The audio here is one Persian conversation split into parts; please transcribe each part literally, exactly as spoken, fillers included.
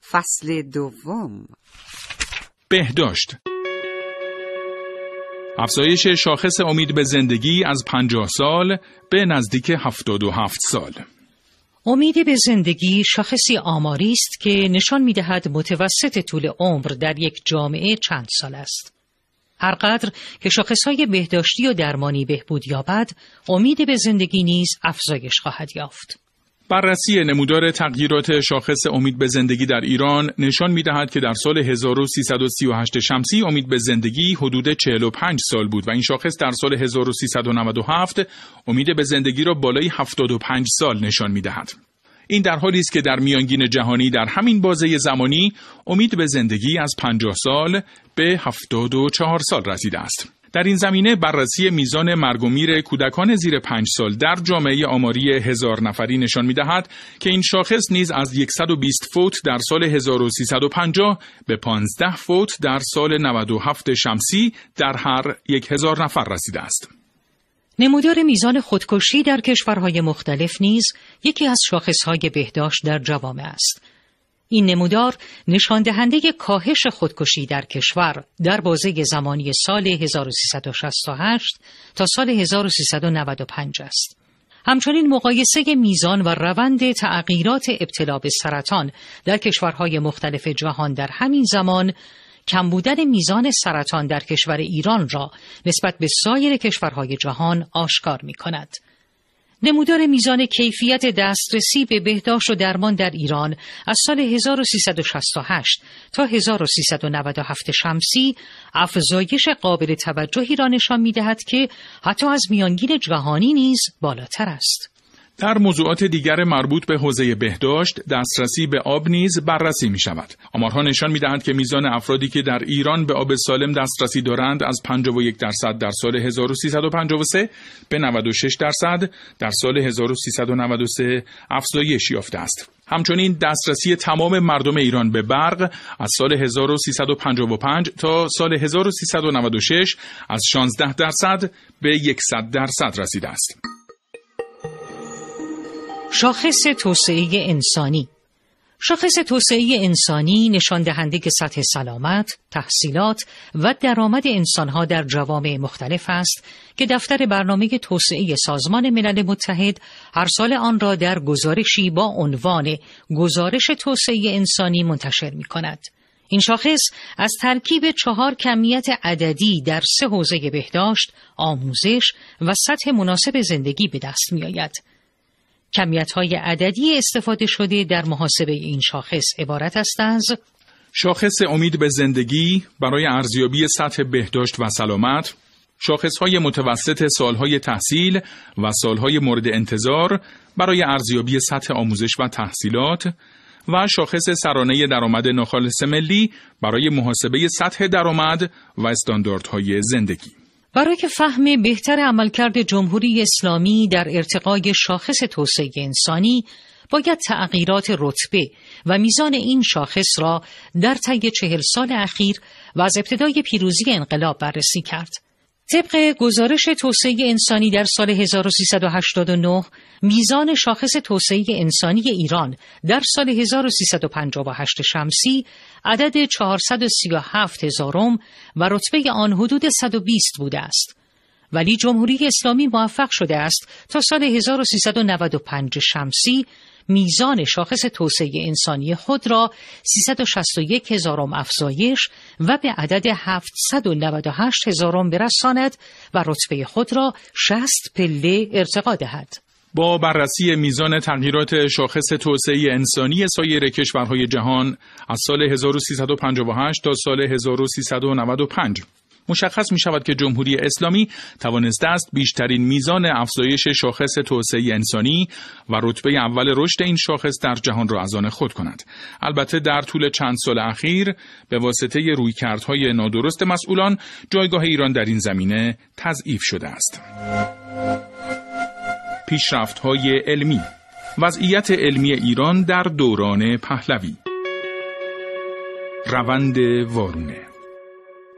فصل دوم. بهداشت. افزایش شاخص امید به زندگی از پنجاه سال به نزدیک هفتاد و هفت سال. امید به زندگی شاخصی آماری است که نشان می‌دهد متوسط طول عمر در یک جامعه چند سال است. هر قدر که شاخص‌های بهداشتی و درمانی بهبود یابد، امید به زندگی نیز افزایش خواهد یافت. بررسی نمودار تغییرات شاخص امید به زندگی در ایران نشان می‌دهد که در سال هزار و سیصد و سی و هشت شمسی امید به زندگی حدود چهل و پنج سال بود و این شاخص در سال هزار و سیصد و نود و هفت امید به زندگی را بالای هفتاد و پنج سال نشان می‌دهد. این در حالی است که در میانگین جهانی در همین بازه زمانی امید به زندگی از پنجاه سال به هفتاد و چهار سال رسیده است. در این زمینه بررسی میزان مرگ و میر کودکان زیر پنج سال در جامعه آماری هزار نفری نشان می‌دهد که این شاخص نیز از صد و بیست فوت در سال هزار و سیصد و پنجاه به پانزده فوت در سال نود و هفت شمسی در هر یک هزار نفر رسیده است. نمودار میزان خودکشی در کشورهای مختلف نیز یکی از شاخصهای بهداشت در جوامع است. این نمودار نشان دهنده کاهش خودکشی در کشور در بازه زمانی سال هزار و سیصد و شصت و هشت تا سال هزار و سیصد و نود و پنج است. همچنین مقایسه میزان و روند تغییرات ابتلا به سرطان در کشورهای مختلف جهان در همین زمان کم بودن میزان سرطان در کشور ایران را نسبت به سایر کشورهای جهان آشکار می کند. نمودار میزان کیفیت دسترسی به بهداشت و درمان در ایران از سال هزار و سیصد و شصت و هشت تا هزار و سیصد و نود و هفت شمسی افزایش قابل توجهی را نشان می‌دهد که حتی از میانگین جهانی نیز بالاتر است. در موضوعات دیگر مربوط به حوزه بهداشت، دسترسی به آب نیز بررسی می شود. آمارها نشان می دهند که میزان افرادی که در ایران به آب سالم دسترسی دارند از پنجاه و یک درصد در سال هزار و سیصد و پنجاه و سه به نود و شش درصد در سال هزار و سیصد و نود و سه افزایش یافته است. همچنین دسترسی تمام مردم ایران به برق از سال هزار و سیصد و پنجاه و پنج تا سال هزار و سیصد و نود و شش از شانزده درصد به صد درصد رسیده است. شاخص توسعه انسانی. شاخص توسعه انسانی نشان دهنده سطح سلامت، تحصیلات و درآمد انسانها در جوامع مختلف است که دفتر برنامه توسعه سازمان ملل متحد هر سال آن را در گزارشی با عنوان گزارش توسعه انسانی منتشر می کند. این شاخص از ترکیب چهار کمیت عددی در سه حوزه بهداشت، آموزش و سطح مناسب زندگی به دست می آید. کمیت‌های عددی استفاده شده در محاسبه این شاخص عبارت است از شاخص امید به زندگی برای ارزیابی سطح بهداشت و سلامت، شاخص‌های متوسط سالهای تحصیل و سالهای مورد انتظار برای ارزیابی سطح آموزش و تحصیلات و شاخص سرانه درآمد ناخالص ملی برای محاسبه سطح درآمد و استانداردهای زندگی. برای فهم بهتر عملکرد جمهوری اسلامی در ارتقای شاخص توسعه انسانی، باید تغییرات رتبه و میزان این شاخص را در طی چهل سال اخیر و از ابتدای پیروزی انقلاب بررسی کرد. طبق گزارش توسعه انسانی در سال هزار و سیصد و هشتاد و نه، میزان شاخص توسعه انسانی ایران در سال هزار و سیصد و پنجاه و هشت شمسی عدد چهارصد و سی و هفت هزارم و رتبه آن حدود صد و بیست بوده است. ولی جمهوری اسلامی موفق شده است تا سال هزار و سیصد و نود و پنج شمسی میزان شاخص توسعه انسانی خود را سیصد و شصت و یک هزارم افزایش و به عدد هفتصد و نود و هشت هزارم برساند و رتبه خود را شصت پله ارتقا دهد. با بررسی میزان تغییرات شاخص توسعه انسانی سایر کشورهای جهان از سال هزار و سیصد و پنجاه و هشت تا سال هزار و سیصد و نود و پنج مشخص می شود که جمهوری اسلامی توانسته است بیشترین میزان افزایش شاخص توسعه انسانی و رتبه اول رشد این شاخص در جهان را از آن خود کند. البته در طول چند سال اخیر به واسطه رویکردهای نادرست مسئولان جایگاه ایران در این زمینه تضعیف شده است. پیشرفت‌های علمی. وضعیت علمی ایران در دوران پهلوی. روند وارونه.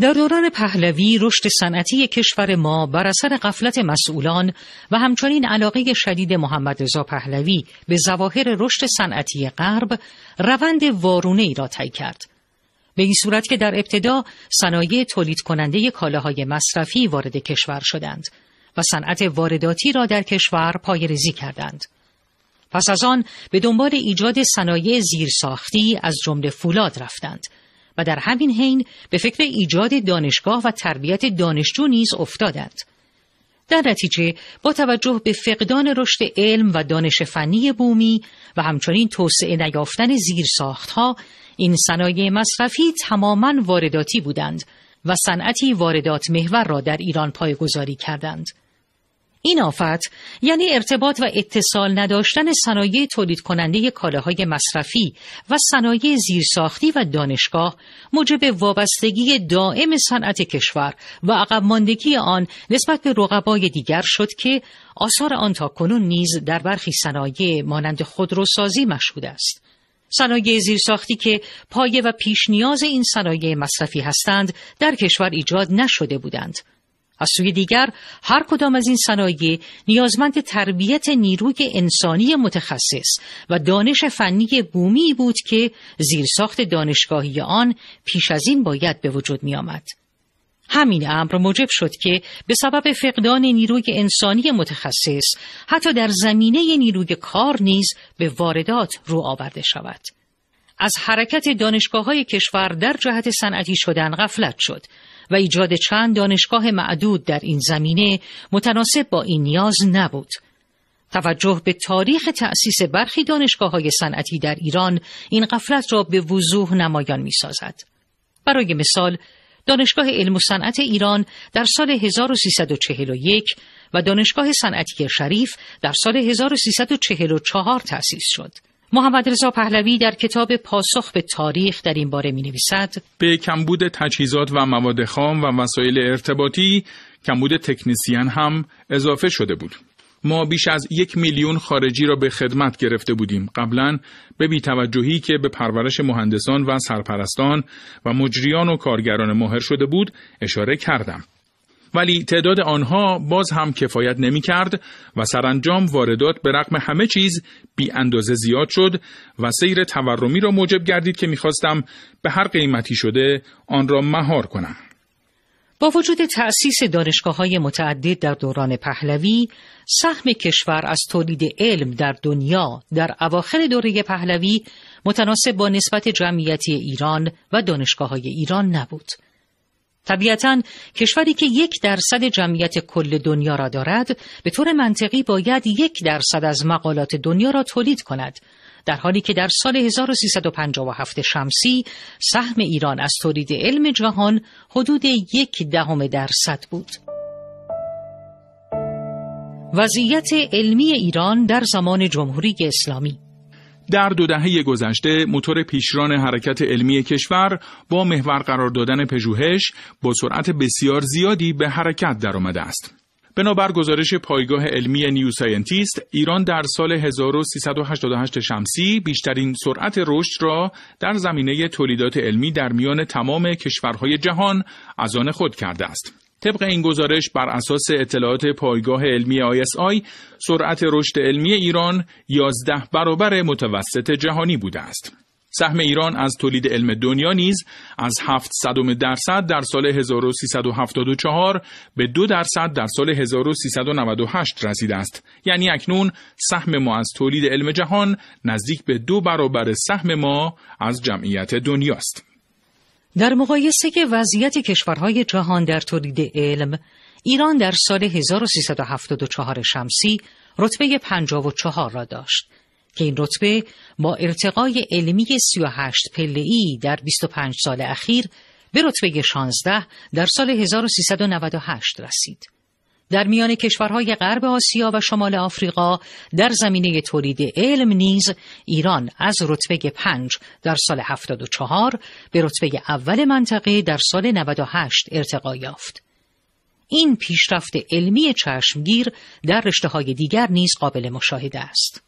در دوران پهلوی رشد صنعتی کشور ما بر اثر غفلت مسئولان و همچنین علاقه شدید محمد رضا پهلوی به ظواهر رشد صنعتی غرب روند وارونه‌ای را طی کرد. به این صورت که در ابتدا صنایع تولید کننده کالاهای مصرفی وارد کشور شدند و صنعت وارداتی را در کشور پایه‌ریزی کردند. پس از آن به دنبال ایجاد صنایع زیرساختی از جمله فولاد رفتند و در همین حین به فکر ایجاد دانشگاه و تربیت دانشجو نیز افتادند. در نتیجه با توجه به فقدان رشد علم و دانش فنی بومی و همچنین توسعه نیافتن زیرساختها، این صنایع مصرفی تماماً وارداتی بودند و صنعتی واردات محور را در ایران پایه‌گذاری کردند. این آفت یعنی ارتباط و اتصال نداشتن صنایع تولید کننده کالاهای مصرفی و صنایع زیرساختی و دانشگاه موجب وابستگی دائم صنعت کشور و عقب ماندگی آن نسبت به رقبای دیگر شد که آثار آن تاکنون نیز در برخی صنایع مانند خودروسازی مشهود است. صنایع زیرساختی که پایه و پیش نیاز این صنایع مصرفی هستند در کشور ایجاد نشده بودند. از سوی دیگر هر کدام از این صنایع نیازمند تربیت نیروی انسانی متخصص و دانش فنی بومی بود که زیرساخت دانشگاهی آن پیش از این باید به وجود می آمد. همین امر موجب شد که به سبب فقدان نیروی انسانی متخصص حتی در زمینه نیروی کار نیز به واردات رو آورده شود. از حرکت دانشگاه‌های کشور در جهت صنعتی شدن غفلت شد و ایجاد چند دانشگاه معدود در این زمینه متناسب با این نیاز نبود. توجه به تاریخ تأسیس برخی دانشگاه‌های صنعتی در ایران این غفلت را به وضوح نمایان می‌سازد. برای مثال، دانشگاه علم و صنعت ایران در سال هزار و سیصد و چهل و یک و دانشگاه صنعتی شریف در سال هزار و سیصد و چهل و چهار تأسیس شد. محمد رضا پهلوی در کتاب پاسخ به تاریخ در این باره می‌نویسد: به کمبود تجهیزات و مواد خام و وسایل ارتباطی، کمبود تکنسین هم اضافه شده بود. ما بیش از یک میلیون خارجی را به خدمت گرفته بودیم. قبلاً به بی‌توجهی که به پرورش مهندسان و سرپرستان و مجریان و کارگران ماهر شده بود اشاره کردم. ولی تعداد آنها باز هم کفایت نمی کرد و سرانجام واردات به رغم همه چیز بی اندازه زیاد شد و سیر تورمی را موجب گردید که می‌خواستم به هر قیمتی شده آن را مهار کنم. با وجود تأسیس دانشگاه‌های متعدد در دوران پهلوی، سهم کشور از تولید علم در دنیا در اواخر دوره پهلوی متناسب با نسبت جمعیتی ایران و دانشگاه‌های ایران نبود. طبیعتاً کشوری که یک درصد جمعیت کل دنیا را دارد به طور منطقی باید یک درصد از مقالات دنیا را تولید کند، در حالی که در سال هزار و سیصد و پنجاه و هفت شمسی سهم ایران از تولید علم جهان حدود یک دهم درصد بود. وضعیت علمی ایران در زمان جمهوری اسلامی. در دو دهه گذشته موتور پیشران حرکت علمی کشور با محور قرار دادن پژوهش با سرعت بسیار زیادی به حرکت درآمده است. بنابر گزارش پایگاه علمی نیو ساینتیست، ایران در سال هزار و سیصد و هشتاد و هشت شمسی بیشترین سرعت رشد را در زمینه تولیدات علمی در میان تمام کشورهای جهان از آن خود کرده است. طبق این گزارش بر اساس اطلاعات پایگاه علمی آی اس آی، سرعت رشد علمی ایران یازده برابر متوسط جهانی بوده است. سهم ایران از تولید علم دنیا نیز از هفتصد درصد در سال هزار و سیصد و هفتاد و چهار به دو درصد در سال هزار و سیصد و نود و هشت رسیده است. یعنی اکنون سهم ما از تولید علم جهان نزدیک به دو برابر سهم ما از جمعیت دنیاست. در مقایسه وضعیت کشورهای جهان در تولید علم، ایران در سال هزار و سیصد و هفتاد و چهار شمسی رتبه پنجاه و چهار را داشت که این رتبه با ارتقای علمی سی و هشت پله‌ای در بیست و پنج سال اخیر به رتبه شانزده در سال هزار و سیصد و نود و هشت رسید. در میان کشورهای غرب آسیا و شمال آفریقا در زمینه تولید علم نیز ایران از رتبه پنج در سال هفتاد و چهار به رتبه اول منطقه در سال نود و هشت ارتقا یافت. این پیشرفت علمی چشمگیر در رشته‌های دیگر نیز قابل مشاهده است.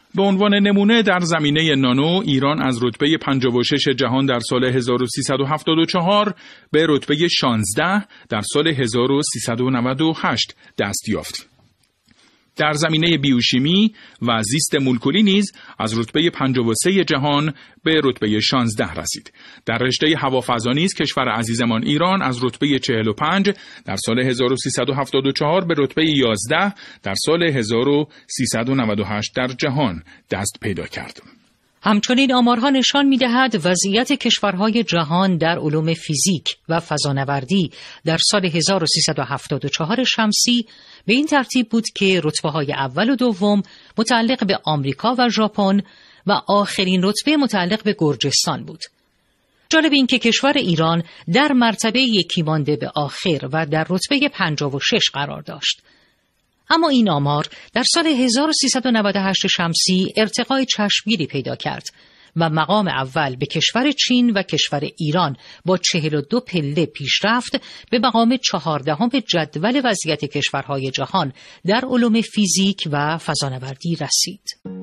به عنوان نمونه در زمینه نانو ایران از رتبه پنجاه و شش جهان در سال هزار و سیصد و هفتاد و چهار به رتبه شانزده در سال هزار و سیصد و نود و هشت دست یافت. در زمینه بیوشیمی و زیست مولکولی نیز از رتبه پنجاه و سه جهان به رتبه شانزده رسید. در رشته هوافضا نیز کشور عزیزمان ایران از رتبه چهل و پنج در سال هزار و سیصد و هفتاد و چهار به رتبه یازده در سال هزار و سیصد و نود و هشت در جهان دست پیدا کرد. همچنین آمارها نشان می‌دهد وضعیت کشورهای جهان در علوم فیزیک و فضانوردی در سال هزار و سیصد و هفتاد و چهار شمسی به این ترتیب بود که رتبه‌های اول و دوم متعلق به آمریکا و ژاپن و آخرین رتبه متعلق به گرجستان بود. جالب این که کشور ایران در مرتبه یکی مانده به آخر و در رتبه پنجاه و شش قرار داشت. اما این آمار در سال هزار و سیصد و نود و هشت شمسی ارتقای چشمگیری پیدا کرد و مقام اول به کشور چین و کشور ایران با چهل و دو پله پیش رفت به مقام چهاردهم جدول وضعیت کشورهای جهان در علوم فیزیک و فضانوردی رسید.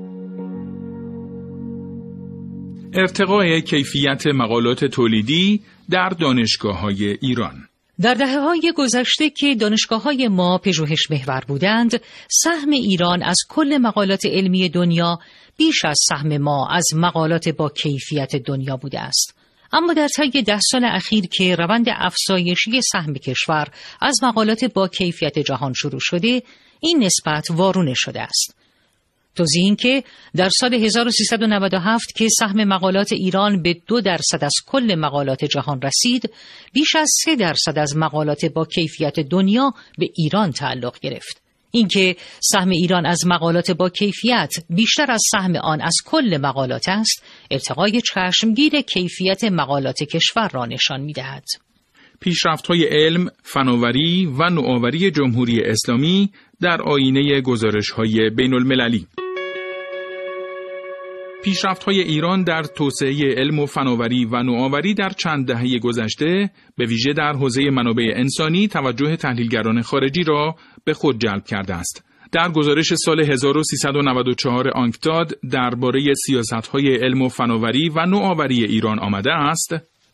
ارتقای کیفیت مقالات تولیدی در دانشگاه‌های ایران. در دهه‌های گذشته که دانشگاه‌های ما پژوهش محور بودند، سهم ایران از کل مقالات علمی دنیا بیش از سهم ما از مقالات با کیفیت دنیا بوده است. اما در طی ده سال اخیر که روند افزایشی سهم کشور از مقالات با کیفیت جهان شروع شده، این نسبت وارونه شده است. توضیح این که در سال هزار و سیصد و نود و هفت که سهم مقالات ایران به دو درصد از کل مقالات جهان رسید، بیش از سه درصد از مقالات با کیفیت دنیا به ایران تعلق گرفت. اینکه سهم ایران از مقالات با کیفیت بیشتر از سهم آن از کل مقالات است، ارتقای چشمگیر کیفیت مقالات کشور را نشان می‌دهد. پیشرفت‌های علم، فناوری و نوآوری جمهوری اسلامی در آینه گزارش‌های بین‌المللی. پیشرفت‌های ایران در توسعه علم و فناوری و نوآوری در چند دهه گذشته به ویژه در حوزه منابع انسانی توجه تحلیلگران خارجی را به خود جلب کرده است. در گزارش سال هزار و سیصد و نود و چهار آنکتاد درباره سیاست‌های علم و فناوری و نوآوری ایران آمده است: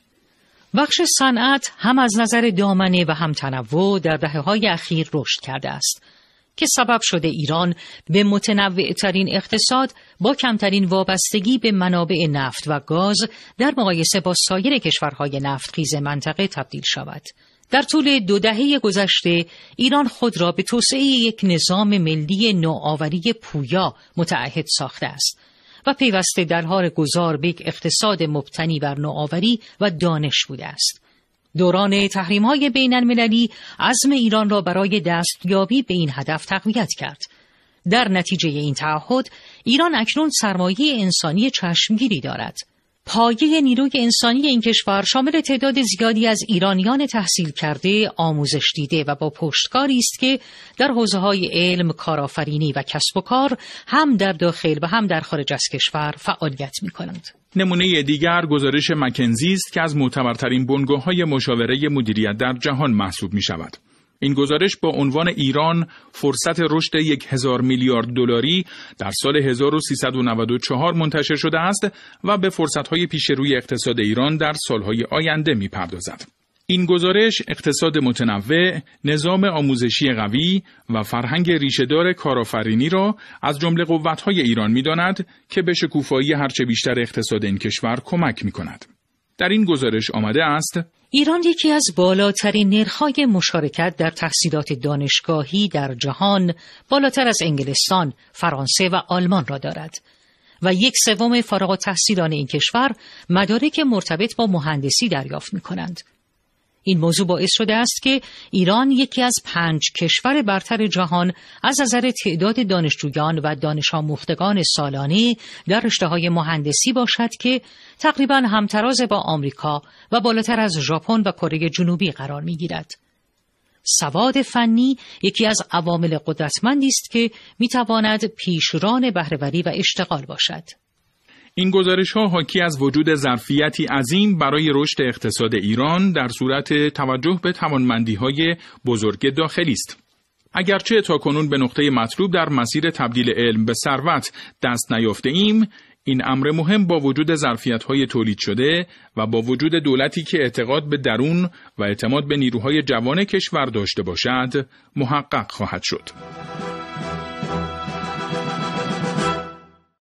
بخش صنعت هم از نظر دامنه و هم تنوع در دهه‌های اخیر رشد کرده است که سبب شده ایران به متنوع‌ترین اقتصاد با کمترین وابستگی به منابع نفت و گاز در مقایسه با سایر کشورهای نفتخیز منطقه تبدیل شود. در طول دو دهه گذشته ایران خود را به توسعه یک نظام ملی نوآوری پویا متعهد ساخته است و پیوسته در حال گذار به یک اقتصاد مبتنی بر نوآوری و دانش بوده است. دوران تحریم‌های بین‌المللی عزم ایران را برای دستیابی به این هدف تقویت کرد. در نتیجه این تعهد، ایران اکنون سرمایه انسانی چشمگیری دارد. پایه نیروی انسانی این کشور شامل تعداد زیادی از ایرانیان تحصیل کرده، آموزش دیده و با پشتکاری است که در حوزه‌های علم، کارآفرینی و کسب و کار هم در داخل و هم در خارج از کشور فعالیت می‌کنند. نمونه دیگر گزارش مکنزی است که از معتبرترین بنگاه‌های مشاوره مدیریت در جهان محسوب می‌شود. این گزارش با عنوان ایران فرصت رشد یک هزار میلیارد دلاری در سال هزار و سیصد و نود و چهار منتشر شده است و به فرصت‌های پیش روی اقتصاد ایران در سال‌های آینده می‌پردازد. این گزارش اقتصاد متنوع، نظام آموزشی قوی و فرهنگ ریشه‌دار کارآفرینی را از جمله قوت‌های ایران می‌داند که به شکوفایی هرچه بیشتر اقتصاد این کشور کمک می‌کند. در این گزارش آمده است: ایران یکی از بالاترین نرخ‌های مشارکت در تحصیلات دانشگاهی در جهان، بالاتر از انگلستان، فرانسه و آلمان را دارد و یک سوم فارغ التحصیلان این کشور مدارک مرتبط با مهندسی دریافت می‌کنند. این موضوع باعث شده است که ایران یکی از پنج کشور برتر جهان از نظر تعداد دانشجویان و دانش آموختگان سالانه در رشته‌های مهندسی باشد که تقریباً همتراز با آمریکا و بالاتر از ژاپن و کره جنوبی قرار می‌گیرد. سواد فنی یکی از عوامل قدرتمندی است که می‌تواند پیشران بهره‌وری و اشتغال باشد. این گزارش‌ها حاکی از وجود ظرفیتی عظیم برای رشد اقتصاد ایران در صورت توجه به توانمندی‌های بزرگ داخلی است. اگرچه تاکنون به نقطه مطلوب در مسیر تبدیل علم به ثروت دست نیافته ایم، این امر مهم با وجود ظرفیت‌های تولید شده و با وجود دولتی که اعتقاد به درون و اعتماد به نیروهای جوان کشور داشته باشد، محقق خواهد شد.